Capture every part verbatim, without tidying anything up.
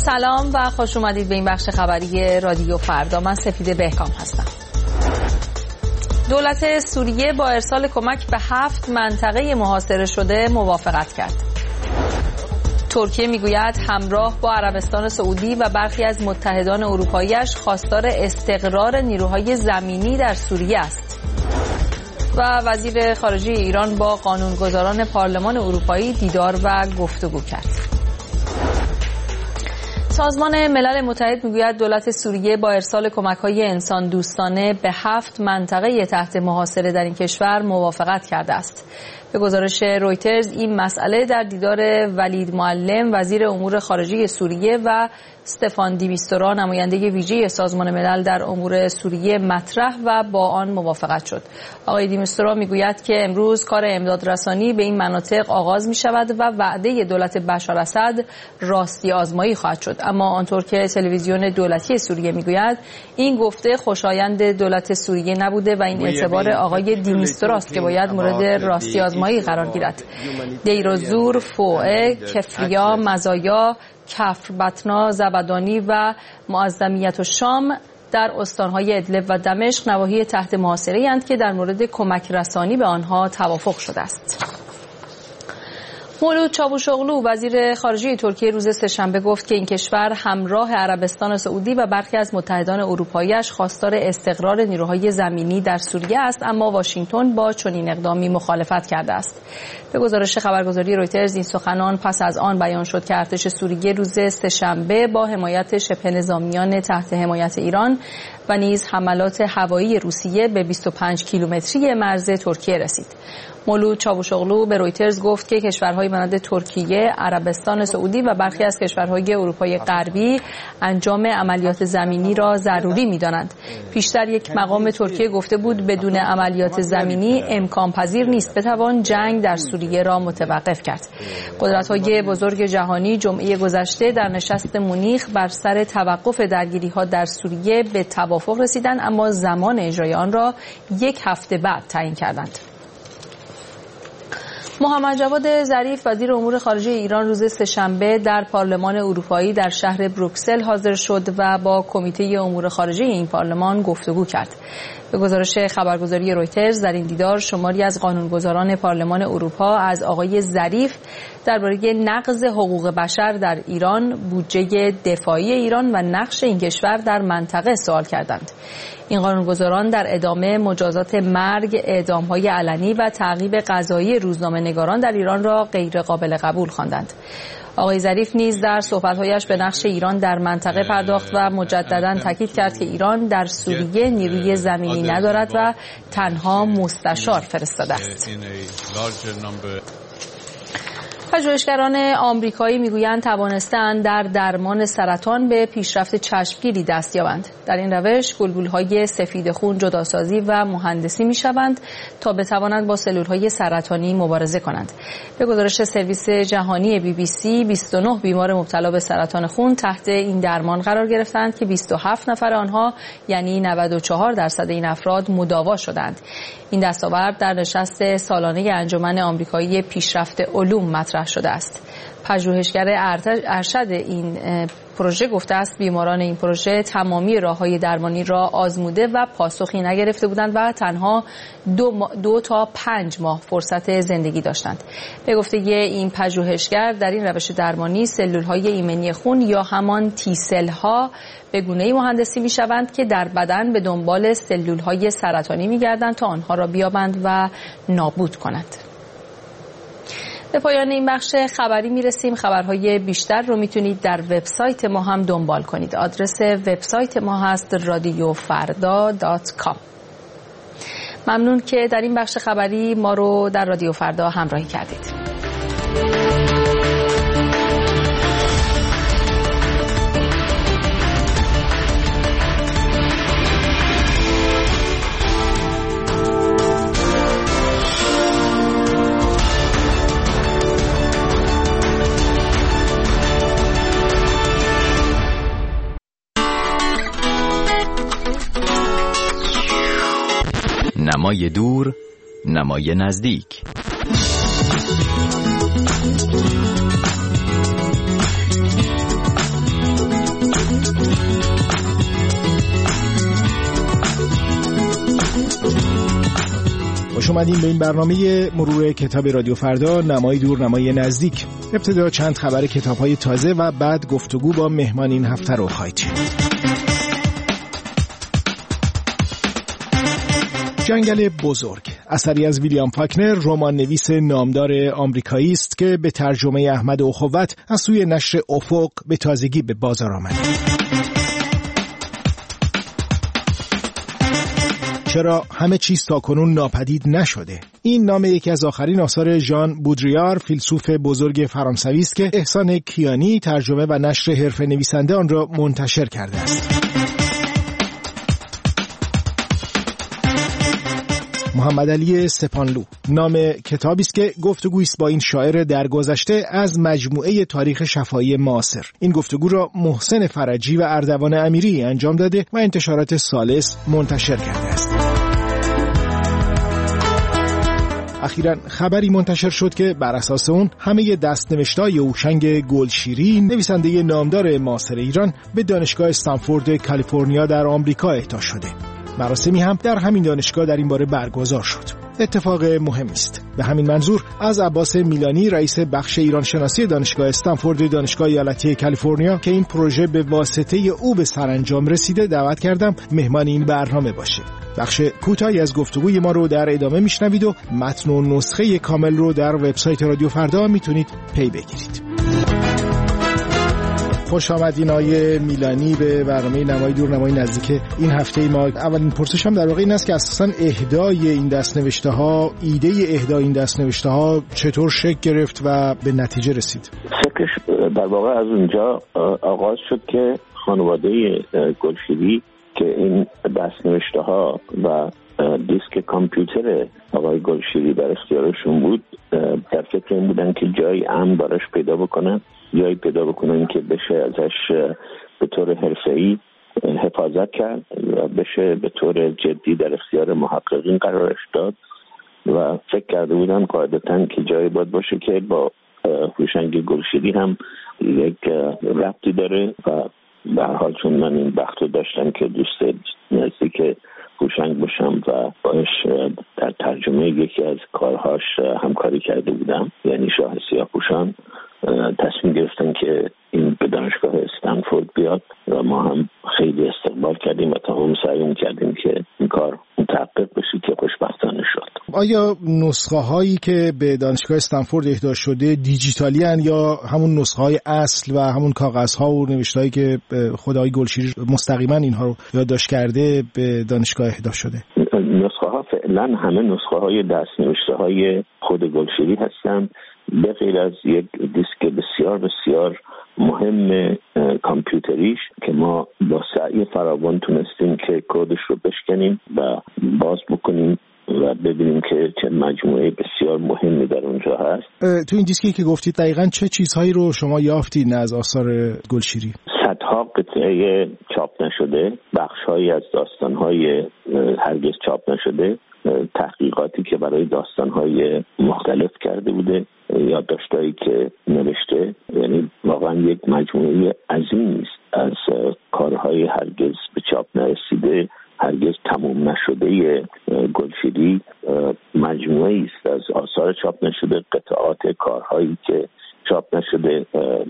سلام و خوش اومدید به این بخش خبری رادیو فردا. من سپیده بهکام هستم. دولت سوریه با ارسال کمک به هفت منطقه محاصره شده موافقت کرد. ترکیه میگوید همراه با عربستان سعودی و برخی از متحدان اروپایی‌اش خواستار استقرار نیروهای زمینی در سوریه است. و وزیر خارجه ایران با قانونگذاران پارلمان اروپایی دیدار و گفتگو کرد. سازمان ملل متحد میگوید دولت سوریه با ارسال کمک‌های انسان دوستانه به هفت منطقه تحت محاصره در این کشور موافقت کرده است. به گزارش رویترز این مسئله در دیدار ولید معلم وزیر امور خارجه سوریه و استفان دی میستورا نماینده ویژه سازمان ملل در امور سوریه مطرح و با آن موافقت شد. آقای دی میستورا میگوید که امروز کار امدادرسانی به این مناطق آغاز می شود و وعده دولت بشار اسد راستی آزمایی خواهد شد. اما آنطور که تلویزیون دولتی سوریه میگوید این گفته خوشایند دولت سوریه نبوده و این اعتبار آقای دی میستورا است که باید مورد راستی آزمایی قرار گیرد. دیر الزور، فوعه، کفریا، مزایا، کفر بطنا، زبدانی و معظمیت الشام در استانهای ادلب و دمشق نواحی تحت محاصره اند که در مورد کمک رسانی به آنها توافق شده است. مولود چاوشوغلو وزیر خارجه ترکیه روز سه‌شنبه گفت که این کشور همراه عربستان سعودی و برخی از متحدان اروپایی‌اش خواستار استقرار نیروهای زمینی در سوریه است، اما واشنگتن با چنین اقدامی مخالفت کرده است. به گزارش خبرگزاری رویترز این سخنان پس از آن بیان شد که ارتش سوریه روز سه‌شنبه با حمایت شبه نظامیان تحت حمایت ایران و نیز حملات هوایی روسیه به بیست و پنج کیلومتری مرز ترکیه رسید. مولود چاوشوغلو به رویترز گفت که کشورهای مانند ترکیه، عربستان سعودی و برخی از کشورهای اروپای غربی انجام عملیات زمینی را ضروری می‌دانند. پیشتر یک مقام ترکیه گفته بود بدون عملیات زمینی امکان پذیر نیست بتوان جنگ در سوریه را متوقف کرد. قدرت‌های بزرگ جهانی جمعه گذشته در نشست مونیخ بر سر توقف درگیری‌ها در سوریه به توافق رسیدند، اما زمان اجرای آن را یک هفته بعد تعیین کردند. محمد جواد ظریف وزیر امور خارجه ایران روز سه‌شنبه در پارلمان اروپایی در شهر بروکسل حاضر شد و با کمیته امور خارجه این پارلمان گفتگو کرد. به گزارش خبرگزاری رویترز در این دیدار شماری از قانونگذاران پارلمان اروپا از آقای ظریف درباره نقض حقوق بشر در ایران، بودجه دفاعی ایران و نقش این کشور در منطقه سوال کردند. این قانونگذاران در ادامه مجازات مرگ، اعدام‌های علنی و تعقیب قضایی روزنامه‌نگاران در ایران را غیر قابل قبول خواندند. آقای ظریف نیز در صحبت‌هایش به نقش ایران در منطقه پرداخت و مجدداً تاکید کرد که ایران در سوریه نیروی زمینی ندارد و تنها مستشار فرستاده است. پژوهشگران آمریکایی میگویند توانستند در درمان سرطان به پیشرفت چشمگیری دست یابند. در این روش گلبولهای سفید خون جداسازی و مهندسی میشوند تا بتوانند با سلولهای سرطانی مبارزه کنند. به گزارش سرویس جهانی بی بی سی بیست و نه بیمار مبتلا به سرطان خون تحت این درمان قرار گرفتند که بیست و هفت نفر آنها یعنی نود و چهار درصد این افراد مداوا شدند. این دستاورد در نشست سالانه انجمن آمریکایی پیشرفت علوم مطرح شده است. پژوهشگر ارشد این پروژه گفته است بیماران این پروژه تمامی راه‌های درمانی را آزموده و پاسخی نگرفته بودند و تنها دو, ما دو تا پنج ماه فرصت زندگی داشتند. به گفته این پژوهشگر در این روش درمانی سلول‌های ایمنی خون یا همان تی سل‌ها به گونه‌ای مهندسی می‌شوند که در بدن به دنبال سلول‌های سرطانی می‌گردند تا آنها را بیابند و نابود کنند. به پایان این بخش خبری میرسیم. خبرهای بیشتر رو میتونید در وبسایت ما هم دنبال کنید. آدرس وبسایت ما هست رادیو فردا دات کام. ممنون که در این بخش خبری ما رو در رادیو فردا همراهی کردید. نمای دور، نمای نزدیک. خوش اومدین به این برنامه مرور کتاب رادیو فردا، نمای دور نمای نزدیک. ابتدا چند خبر کتاب‌های تازه و بعد گفتگو با مهمان این هفته رو خواهید شنید. جنگل بزرگ اثری از ویلیام فاکنر، رمان نویس نامدار آمریکایی است که به ترجمه احمد اخوت از سوی نشر افق به تازگی به بازار آمد. چرا همه چیز تاکنون ناپدید نشده؟ این نام یکی از آخرین آثار ژان بودریار، فیلسوف بزرگ فرانسوی است که احسان کیانی ترجمه و نشر حرفه نویسنده آن را منتشر کرده است. محمد علی سپانلو نام کتابی است که گفتگویی است با این شاعر درگذشته از مجموعه تاریخ شفاهی معاصر. این گفتگو را محسن فرجی و اردوان امیری انجام داده و انتشارات ثالث منتشر کرده است. اخیراً خبری منتشر شد که بر اساس اون همه دست‌نوشته‌های هوشنگ گلشیری، نویسنده نامدار معاصر ایران، به دانشگاه استنفورد کالیفرنیا در آمریکا اهدا شده. مراسمی هم در همین دانشگاه در این باره برگزار شد. اتفاق مهمی است. به همین منظور از عباس میلانی، رئیس بخش ایران شناسی دانشگاه استنفورد دانشگاه ایالتی کالیفرنیا که این پروژه به واسطه او به سرانجام رسیده، دعوت کردم مهمان این برنامه باشه. بخش کوتاهی از گفتگوی ما رو در ادامه میشنوید و متن و نسخه کامل رو در وبسایت رادیو فردا میتونید پی بگیرید. خوش آمدین آقای میلانی به برنامه نمای دور نمای نزدیک این هفته ما. اولین پرسشم در واقع این است که اساساً اهدای این دست‌نوشته ها، ایده اهدای این دست‌نوشته ها چطور شکل گرفت و به نتیجه رسید؟ فکرش در واقع از اونجا آغاز شد که خانواده گلشیری که این دست‌نوشته ها و دیسک کامپیوتر آقای گلشیری در اختیارشون بود، در فکر این بودن که جای امن براش پیدا بکنن، جایی پیدا بکنن که بشه ازش به طور حرفه‌ای حفاظت کرد و بشه به طور جدی در اختیار محققین قرارش داد و فکر کرده بودن قاعدتاً که جایی باید باشه که با هوشنگ گلشیری هم یک ربطی داره و به هر حال چون من این بخت رو داشتم که دوست نزدیک هوشنگ باشم و باش در ترجمه یکی از کارهاش همکاری کرده بودم، یعنی شاه سیاه‌پوشان، تصمیم گرفتن که این به دانشگاه استنفورد بیاد و ما هم خیلی استقبال کردیم و تمام سعی کردیم که این کار متحقق بشه که خوشبختانه شد. آیا نسخه هایی که به دانشگاه استنفورد اهدا شده دیجیتالی هن یا همون نسخه های اصل و همون کاغذ ها و نوشته هایی که خود آقای گلشیری مستقیما اینها رو یادداشت کرده به دانشگاه اهدا شده؟ نسخه ها فعلا همه نسخه های دست نوشته های خود گلشیری هستند، به غیر از یک دیسک بسیار بسیار مهم کامپیوتریش که ما با سعی فراوان تونستیم که کدش رو بشکنیم و باز بکنیم و ببینیم که چه مجموعه بسیار مهمی در اونجا هست. تو این دیسکی که گفتید دقیقاً چه چیزهایی رو شما یافتید از آثار گلشیری؟ صدها قطعه چاپ نشده، بخش‌هایی از داستان‌های هرگز چاپ نشده، تحقیقاتی که برای داستان‌های مختلف کرده بوده، یادداشتایی که نوشته، یعنی واقعا یک مجموعه عظیمی است از کارهای هرگز به چاپ نرسیده، هرگز تموم نشده گلشیری، مجموعه است از آثار چاپ نشده، قطعات کارهایی که چاپ نشده،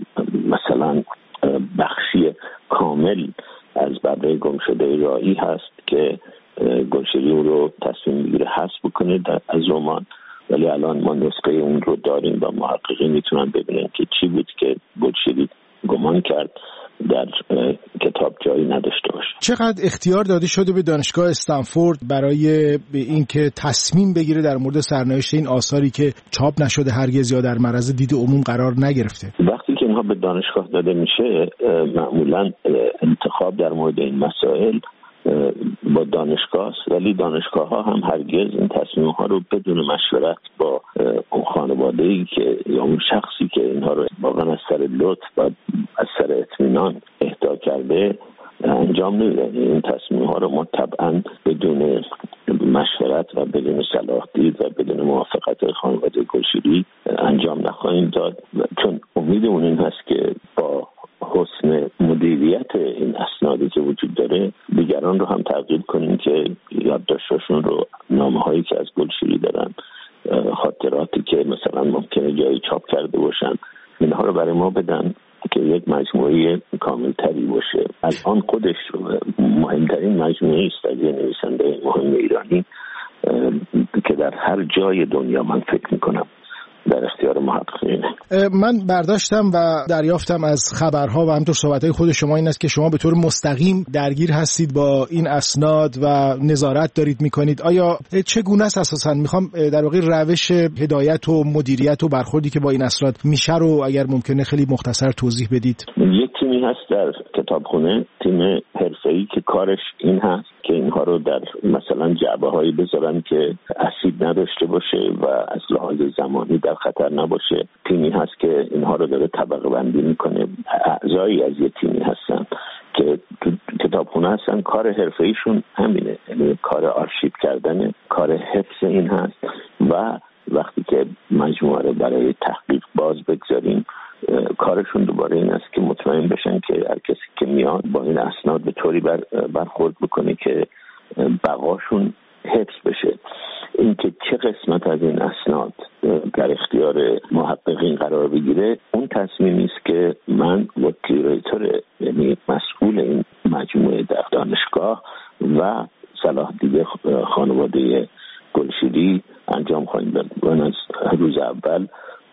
مثلا بخشی کامل از ببره گمشده راهی هست که گلشیری اون رو تصمیم میگیره حذف بکنه از رمان، ولی الان ما نسخه اون رو داریم و محققین میتونن ببینن که چی بود که گلشیری گمان کرد در کتاب جایی نداشته باشه. چقدر اختیار داده شده به دانشگاه استنفورد برای اینکه تصمیم بگیره در مورد سرنوشت این آثاری که چاپ نشده هرگز یا در معرض دید عموم قرار نگرفته؟ وقتی که اینها به دانشگاه داده میشه، معمولا انتخاب در مورد این مسائل با دانشگاه است، ولی دانشگاه ها هم هرگز این تصمیم ها رو بدون مشورت با اون خانواده‌ای که یا اون شخصی که اینها رو واقعا از سر لطف و از سر اطمینان اهدا کرده انجام نمیدن. این تصمیم ها رو ما طبعا بدون مشورت و بدون صلاح دید و بدون موافقت خانواده گلشیری انجام نخواهیم داد، چون امیدمون این هست که با حسن مدیریت این اسنادی که وجود داره دیگران رو هم ترغیب کنیم که یادداشتشون رو نامه هایی که از گلشیری دارن، خاطراتی که مثلا ممکنه جایی چاپ کرده باشن، اینها رو برای ما بدن که یک مجموعه کاملتری باشه. از آن خودش مهمترین مجموعه است از یه نویسنده مهم ایرانی که در هر جای دنیا من فکر میکنم در اختیار محققینه. من برداشتم و دریافتم از خبرها و همینطور صحبت‌های خود شما این است که شما به طور مستقیم درگیر هستید با این اسناد و نظارت دارید میکنید. آیا چگونه است اساساً؟ میخوام در واقع روش هدایت و مدیریت و برخوردی که با این اسناد میشه رو اگر ممکنه خیلی مختصر توضیح بدید. یک تیمی هست در کتابخونه، تیم حرفه‌ای که کارش این هست که اینها رو در مثلا جعبه‌هایی بذارن که اسید نداشته باشه و از لحاظ زمانی در خطر نباشه. تیمی هست که اینها رو داره طبقه بندی میکنه. اعضایی از یه تیمی هستن که تو کتابخونه هستن، کار حرفه‌ایشون همینه، یعنی کار آرشیو کردن، کار حفظ این هست و وقتی که مجموعه رو برای تحقیق باز بگذاریم کارشون دوباره این است که مطمئن بشن که هر کسی که میاد با این اسناد به طوری بر برخورد بکنه که بقاشون حفظ بشه. اینکه چه قسمت از این اسناد در اختیار محققین قرار بگیره اون تصمیمی است که من با کیوریتور، یعنی مسئول این مجموعه در دانشگاه و صلاح دیده خانواده گلشیری انجام خواهیم داد. من از روز اول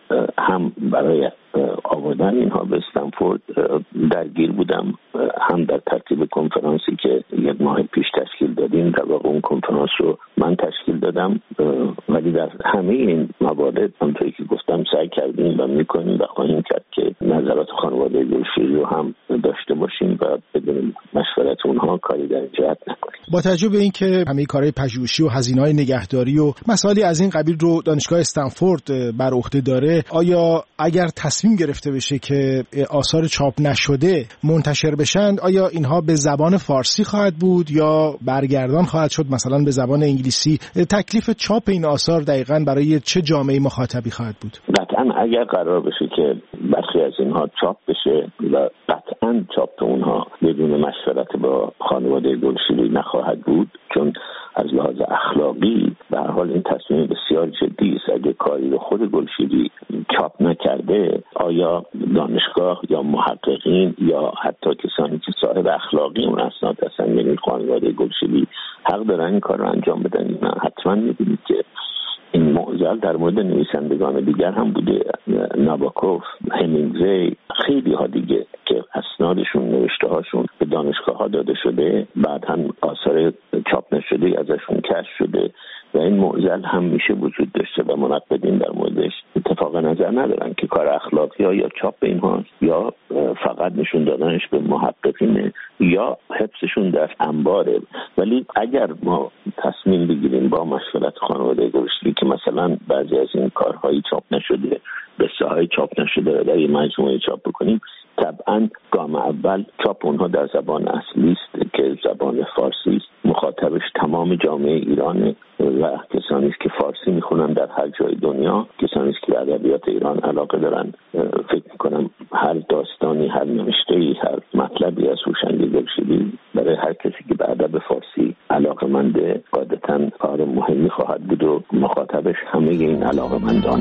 هم برای آوردن اینها به استنفورد درگیر بودم، هم در ترتیب کنفرانسی که یک ماه پیش تشکیل دادیم، در واقع اون کنفرانس رو من تشکیل دادم. ولی در همه این موارد همونطوری که گفتم سعی کردیم و میکنیم و خواهیم کرد که نظرات خانواده گلشیری رو هم داشته باشیم و بدون مشورت اونها کاری در جهت نکنیم. با توجه به اینکه همه کارهای پژوهشی و هزینه‌های نگهداری و مسائلی از این قبیل رو دانشگاه استنفورد بر عهده داره، آیا اگر تصمیم گرفته بشه که آثار چاپ نشده منتشر بشن، آیا اینها به زبان فارسی خواهد بود یا برگردان خواهد شد مثلا به زبان انگلیسی؟ تکلیف چاپ این آثار دقیقاً برای چه جامعه مخاطبی خواهد بود؟ قطعاً اگر قرار بشه که برخی از اینها چاپ بشه و قطعاً چاپ اونها بدون مشورت با خانواده گلشیری نخواهد بود، چون از لحاظ اخلاقی به هر حال این تصمیم بسیار جدی است. اگه کاری رو خود گلشیری چاپ نکرده، آیا دانشگاه یا محققین یا حتی کسانی که صاحب اخلاقی اون اسناد هستن، یعنی خانواده گلشیری، حق دارن این کار رو انجام بدن؟ نه، حتما می‌بینید که این معضل در مورد نویسندگان دیگر هم بوده، نابوکوف، همینگوی، خیلی ها دیگه که اسنادشون، نوشته هاشون به دانشگاه ها داده شده، بعد هم آثار چاپ نشده ازشون کشف شده و این معضل هم میشه وجود داشته و منقدین در موردش اتفاق نظر ندارن که کار اخلاقی ها یا چاپ اینها یا فقط نشون دادنش به محققین یا حفظشون در انباره. ولی اگر ما تصمیم بگیریم با مشورت خانواده گلشیری که مثلا بعضی از این کارهایی چاپ نشده، قصه های چاپ نشده در یه مجموعه چاپ بکنیم، طبعا گام اول چاپ اونها در زبان اصلی است که زبان فارسی است. مخاطبش تمام جامعه ایران و کسانی است که فارسی میخونن در هر جای دنیا، کسانی است که به ادبیات ایران علاقه دارن. فکر میکنم هر داستانی، هر نوشته‌ای، هر مطلبی از هوشنگ گلشیری برای هر کسی که به ادب فارسی علاقه‌منده قاعدتاً کار مهمی خواهد بود و مخاطبش همه این علاقه‌مندان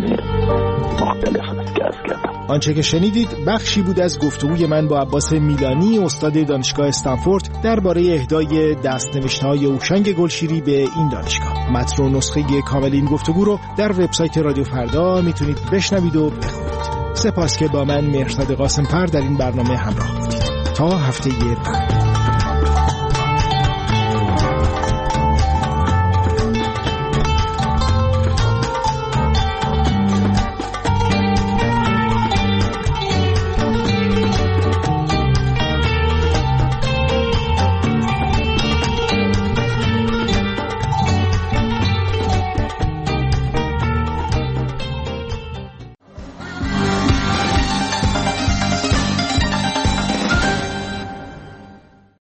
مختلف است که عرض کردم. آنچه که شنیدید بخشی بود از گفتگوی من با عباس میلانی، استاد دانشگاه استنفورد، درباره اهدای دست‌نوشته‌های هوشنگ گلشیری به این دانشگاه. متن و نسخه کامل این گفتگو رو در وبسایت رادیو فردا میتونید بشنوید و بخونید. سپاس که با من مهرزاد قاسم‌پر در این برنامه همراه بودید. تا هفته بعد.